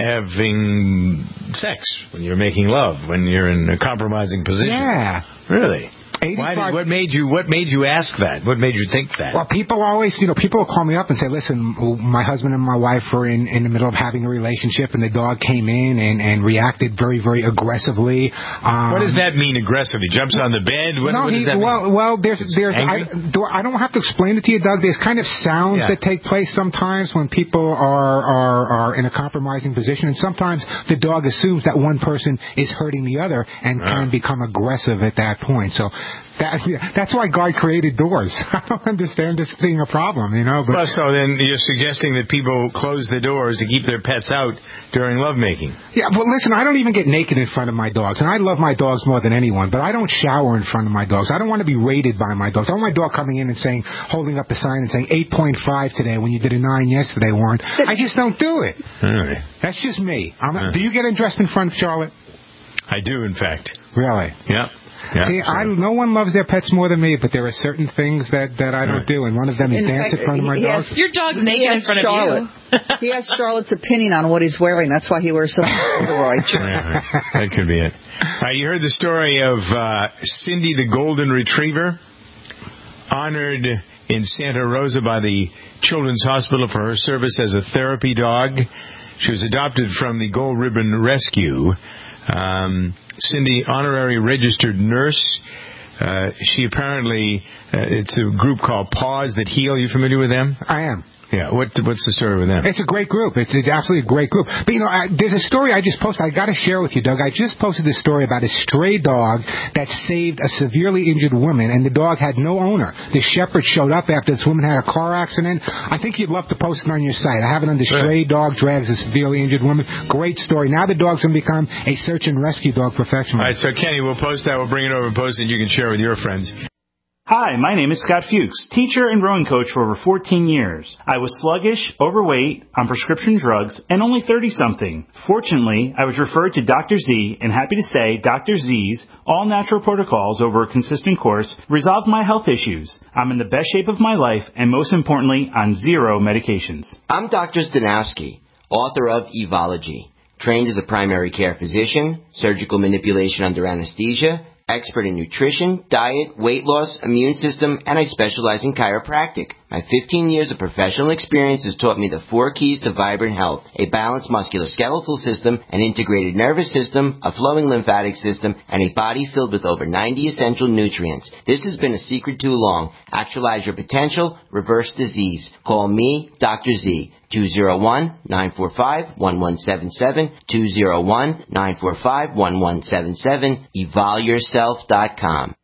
having sex, when you're making love, when you're in a compromising position. Yeah. Really? Why did, what made you What made you ask that? What made you think that? Well, people always, you know, people will call me up and say, "Listen, my husband and my wife were in, in the middle of having a relationship, and the dog came in and, and reacted very, very aggressively." Um, what does that mean, aggressive? He jumps on the bed. What, no, what he, does that well, mean? well, there's, there's, I, do, I don't have to explain it to you, Doug. There's kind of sounds yeah. that take place sometimes when people are, are are in a compromising position, and sometimes the dog assumes that one person is hurting the other and uh. can become aggressive at that point. So. That, that's why God created doors. I don't understand this being a problem, you know. But well, so then you're suggesting that people close the doors to keep their pets out during lovemaking. Yeah, well, listen, I don't even get naked in front of my dogs, and I love my dogs more than anyone, but I don't shower in front of my dogs. I don't want to be rated by my dogs. I don't want my dog coming in and saying, holding up a sign and saying eight point five today when you did a nine yesterday, Warren. I just don't do it. Really? That's just me. I'm, uh. Do you get undressed in front of Charlotte? I do, in fact. Really? Yeah. Yeah, See, so. I, no one loves their pets more than me, but there are certain things that, that I don't do, and one of them is in dance fact, in front of my has, dogs. Your dog's naked in front Charlotte. of you. He has Charlotte's opinion on what he's wearing. That's why he wears so much corduroy. Right, that could be it. All right, you heard the story of uh, Cindy the Golden Retriever, honored in Santa Rosa by the Children's Hospital for her service as a therapy dog. She was adopted from the Gold Ribbon Rescue. Um, Cindy, honorary registered nurse. Uh, she apparently, uh, it's a group called Paws That Heal. Are you familiar with them? I am. Yeah, what, what's the story with them? It's a great group. It's, it's absolutely a great group. But, you know, I, there's a story I just posted. I got to share with you, Doug. I just posted this story about a stray dog that saved a severely injured woman, and the dog had no owner. The shepherd showed up after this woman had a car accident. I think you'd love to post it on your site. I have it under Stray Dog Drags a Severely Injured Woman. Great story. Now the dog's going to become a search and rescue dog professional. All right, so, Kenny, we'll post that. We'll bring it over and post it, and you can share it with your friends. Hi, my name is Scott Fuchs, teacher and rowing coach for over fourteen years. I was sluggish, overweight, on prescription drugs, and only thirty-something. Fortunately, I was referred to Doctor Z, and happy to say Doctor Z's all-natural protocols over a consistent course resolved my health issues. I'm in the best shape of my life, and most importantly, on zero medications. I'm Doctor Stanowski, author of Evology, trained as a primary care physician, surgical manipulation under anesthesia, expert in nutrition, diet, weight loss, immune system, and I specialize in chiropractic. My fifteen years of professional experience has taught me the four keys to vibrant health: a balanced musculoskeletal system, an integrated nervous system, a flowing lymphatic system, and a body filled with over ninety essential nutrients. This has been a secret too long. Actualize your potential, reverse disease. Call me, Doctor Z. two oh one, nine four five, one one seven seven, two oh one, nine four five, one one seven seven, evol yourself dot com.